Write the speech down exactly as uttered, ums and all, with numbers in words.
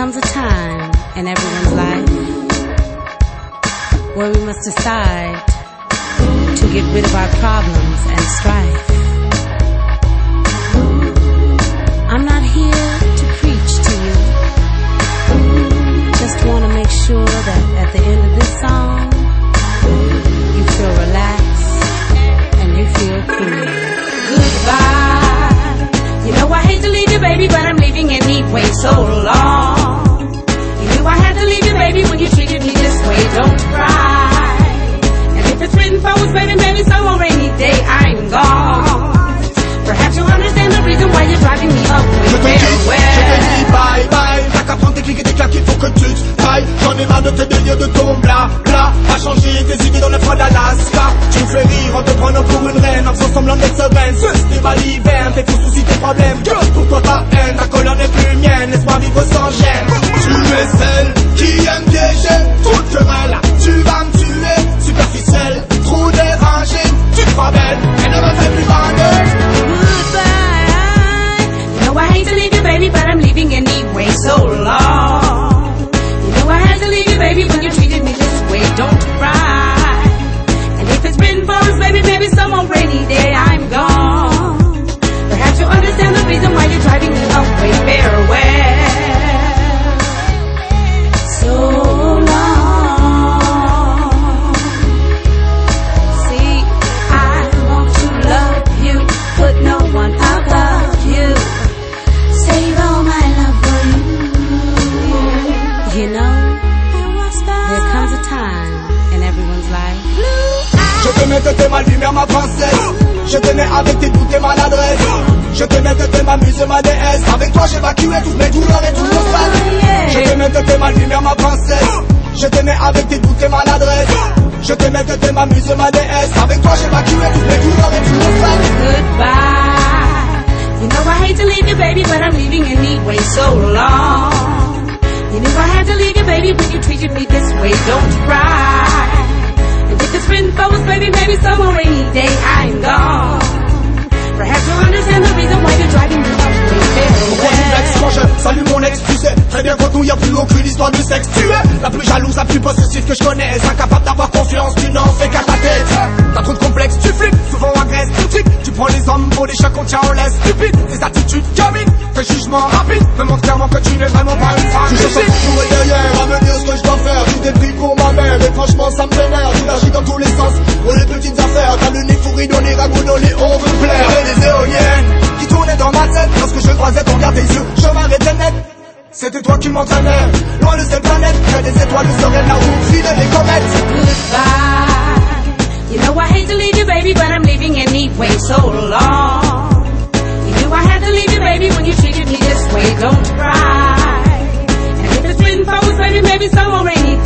comes a time in everyone's life where we must decide to get rid of our problems and strife. I'm not here to preach to you. Just want to make sure that at the end of this song, you feel relaxed and you feel cool. Goodbye. You know I hate to leave you, baby, but I'm leaving anyway. So long. You knew I had to leave you, baby, when you treated me this way. Don't cry. And if it's written for us, baby, maybe so on rainy day I'm gone. Perhaps you'll understand the reason why you're driving me away. Je te quitte, je te dis bye bye. T'as qu'à prendre tes clics et tes claques, il faut que tu te tailles. J'en ai marre de tes délires, de ton bla bla. À changer tes idées dans le froid d'Alaska. Tu me fais rire en te prenant pour une reine, en faisant semblant d'être sereine. Ce festival l'hiver, tes faux soucis, tes problèmes. Que pour toi ta haine, ta colère n'est plus mienne. Laisse-moi vivre sans gêne. Tu es celle qui aime piéger toute querelle. Tu vas me tuer, superficielle, trop dérangée. Tu te crois belle, elle ne me fait plus bander. I hate to leave you, baby, but I'm leaving anyway. So long. You know I had to leave you, baby, when you treated me this way. Don't cry. And if it's written for us, baby, maybe some old rainy day I'm gone. Perhaps you'll understand the reason why you're driving me away. Farewell. So long. See, I want to love you, but no one above you. Save all my love for you. You know, there comes a time in everyone's life. Je t'aimais, t'étais ma lumière, ma princesse. Je t'aimais avec tes doutes et maladresses. Je t'aimais, t'étais ma muse et ma déesse. Avec toi j'évacuais toutes mes douleurs et tout mon stress. Je t'aimais, t'étais ma lumière, ma princesse. Je t'aimais avec tes doutes et maladresses. Je t'aimais, t'étais ma muse et ma déesse. Avec toi j'évacuais toutes mes douleurs et tout mon stress. Goodbye. You know I hate to leave you, baby, but I'm leaving anyway. So long. You knew I had to leave you, baby, when you treated me this way. Don't cry. And if it's written for us, baby, maybe some more rainy day I'm gone. Perhaps you'll understand the reason why you're driving me away. Pourquoi tu vexes quand je salue mon ex? Tu sais très bien qu'entre nous y'a plus aucune histoire de sexe. Tu es la plus jalouse, la plus possessive que je connaisse. Incapable d'avoir confiance, tu n'en fais qu'à ta tête. T'as trop de complexes, tu flippes, souvent agresse, tu tripes. Tu prends les hommes pour des chats qu'on tient en laisse. Stupide, tes attitudes cabines, tes jugements rapides me montrent clairement que tu n'es vraiment pas une femme. Tu cherches pour et derrière à me dire ce que je dois faire. Tu dépris pour ma mère et franchement ça me vénère. Tu agis dans tous les sens pour les petites affaires. T'as le nez pourri dans les ragots, dans les on veut plaire. Et les éoliennes qui tournaient dans ma tête. Lorsque je croisais ton regard, tes yeux, je m'arrêtais net. C'était toi qui m'entraînais, loin de cette planète. Que des étoiles seraient là où filaient les comètes. Goodbye. You know I hate to leave you, baby, but I'm leaving anyway. So long. You knew I had to leave you, baby, when you treated me this way. Don't cry. And if it's written for us, baby, maybe some more rainy